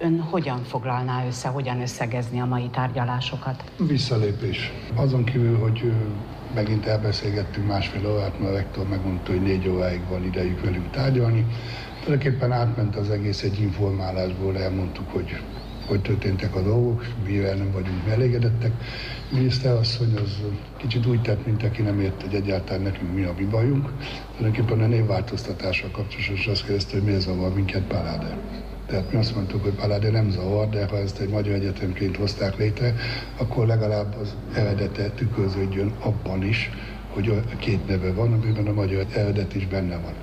Ön hogyan foglalná össze, hogyan összegezni a mai tárgyalásokat? Visszalépés. Azon kívül, hogy megint elbeszélgettünk másfél órát, mert a rektor megmondta, hogy 4 óráig van idejük velünk tárgyalni. Tulajdonképpen átment az egész egy informálásból, elmondtuk, hogy történtek a dolgok, mivel nem vagyunk elégedettek. A miniszterasszony az kicsit úgy tett, mint aki nem ért, hogy egyáltalán nekünk mi a mi bajunk. Tulajdonképpen a névváltoztatással kapcsolatosan azt kérdezte, hogy miért zavar minket Paláder. Tehát mi azt mondtuk, hogy Paláder nem zavar, de ha ezt egy magyar egyetemként hozták létre, akkor legalább az eredete tükröződjön abban is, hogy 2 neve van, amiben a magyar eredet is benne van.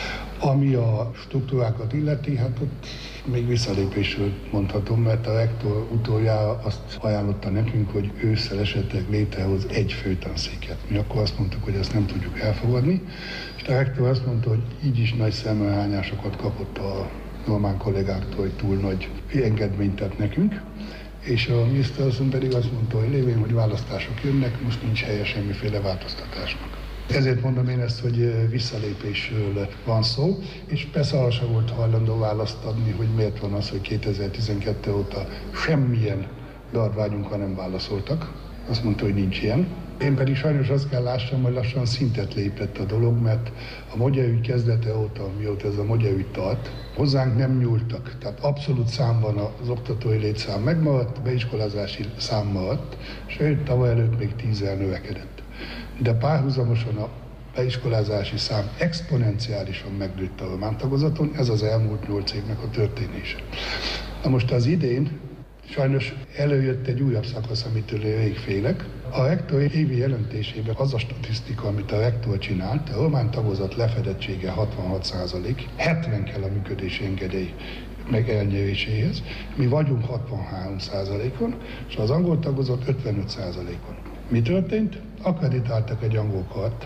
Ami a struktúrákat illeti, hát ott még visszalépésről mondhatom, mert a rektor utoljára azt ajánlotta nekünk, hogy ősszel esetleg létrehoz egy főtanszéket. Mi akkor azt mondtuk, hogy ezt nem tudjuk elfogadni, és a rektor azt mondta, hogy így is nagy szemmelhányásokat kapott a normán kollégáktól, hogy túl nagy engedményt tett nekünk, és a miniszterasszony pedig azt mondta, hogy lévén, hogy választások jönnek, most nincs helye semmiféle változtatásnak. Ezért mondom én ezt, hogy visszalépésről van szó, és persze arra sem volt hajlandó választ adni, hogy miért van az, hogy 2012 óta semmilyen beadványunkra nem válaszoltak. Azt mondta, hogy nincs ilyen. Én pedig sajnos azt kell lássam, hogy lassan szintet lépett a dolog, mert a Magyar ügy kezdete óta, mióta ez a Magyar ügy tart, hozzánk nem nyúltak. Tehát abszolút számban az oktatói létszám megmaradt, a beiskolázási szám maradt, sőt, tavaly előtt még 10-el növekedett. De párhuzamosan a beiskolázási szám exponenciálisan megnőtt a román tagozaton, ez az elmúlt 8 évnek a történése. Na most az idén sajnos előjött egy újabb szakasz, amitől én rég félek. A rektor évi jelentésében az a statisztika, amit a rektor csinált, a román tagozat lefedettsége 66%, 70 kell a működési engedély meg elnyeréséhez. Mi vagyunk 63%-on, és az angol tagozat 55%-on. Mi történt? Akkreditáltak egy angol kart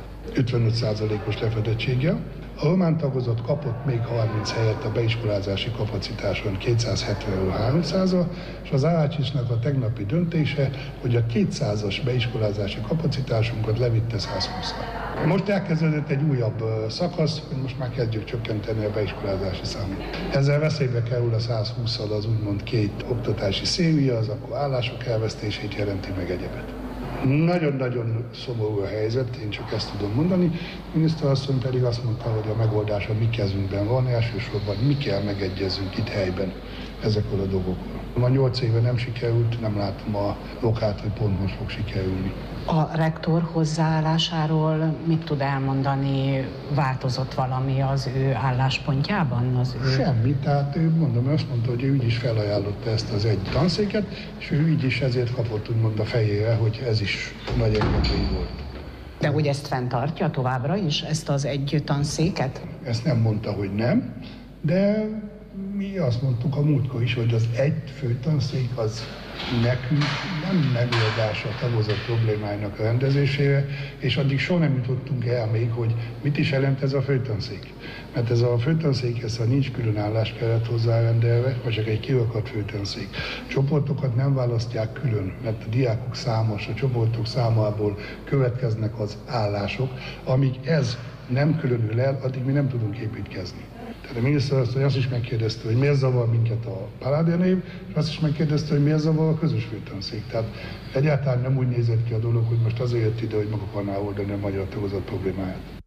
55%-os lefedettséggel. A román tagozat kapott még 30 helyet a beiskolázási kapacitáson 270-ről 300-ra, és az Ácsisznak a tegnapi döntése, hogy a 200-as beiskolázási kapacitásunkat levitte 120-ra. Most elkezdődött egy újabb szakasz, hogy most már kezdjük csökkenteni a beiskolázási számot. Ezzel veszélybe kerül a 120-szal az úgymond 2 oktatási széria, az akkor állások elvesztését jelenti meg egyebet. Nagyon-nagyon szomorú a helyzet, én csak ezt tudom mondani. A miniszterasszony pedig azt mondta, hogy a megoldás a mi kezünkben van, elsősorban mi kell megegyezzünk itt helyben ezekről a dolgokról. Ma 8 éve nem sikerült, nem látom a okát, hogy pont most fog sikerülni. A rektor hozzáállásáról mit tud elmondani? Változott valami az ő álláspontjában? Semmi, tehát ő azt mondta, hogy ő így is felajánlotta ezt az egy tanszéket, és ő így is ezért kapott úgymond a fejére, hogy ez is nagy engedély volt. De hogy ezt fenntartja továbbra is, ezt az egy tanszéket? Ezt nem mondta, hogy nem, de mi azt mondtuk a múltkor is, hogy az egy főtanszék az nekünk nem megoldás a tagozat problémáinak a rendezésére, és addig soha nem jutottunk el még, hogy mit is jelent ez a főtanszék. Mert ez a főtanszékhez, ha nincs külön álláskeret hozzárendelve, vagy csak egy kirakadt főtanszék. Csoportokat nem választják külön, mert a diákok számos, a csoportok számából következnek az állások, amíg ez nem különül el, addig mi nem tudunk építkezni. Tehát a miniszterasszony azt is megkérdezte, hogy miért zavar minket a Paláder név, és azt is megkérdezte, hogy miért zavar a közös főtanszék. Tehát egyáltalán nem úgy nézett ki a dolog, hogy most azért jött ide, hogy meg akarná oldani a magyar tagozat problémáját.